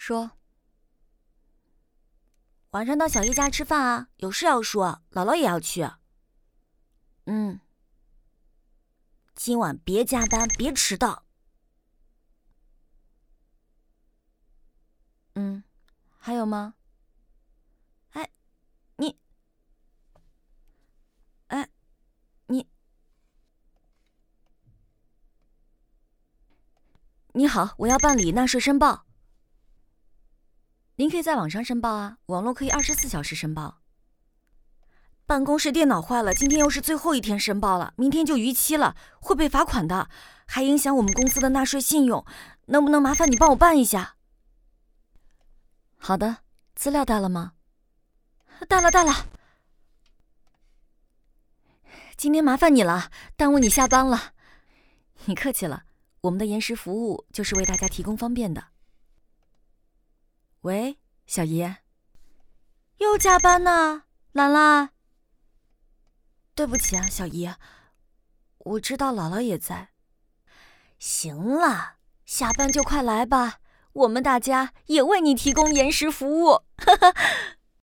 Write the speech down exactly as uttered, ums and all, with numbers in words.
说：“晚上到小叶家吃饭啊，有事要说，姥姥也要去。”嗯。今晚别加班，别迟到。嗯，还有吗？哎，你，哎，你，你好，我要办理纳税申报。您可以在网上申报啊，网络可以二十四小时申报。办公室电脑坏了，今天又是最后一天申报了，明天就逾期了，会被罚款的，还影响我们公司的纳税信用，能不能麻烦你帮我办一下？好的，资料带了吗？带了带了。今天麻烦你了，耽误你下班了。你客气了，我们的延时服务就是为大家提供方便的。喂，小姨。又加班呢，兰兰。对不起啊，小姨，我知道姥姥也在。行了，下班就快来吧，我们大家也为你提供延时服务。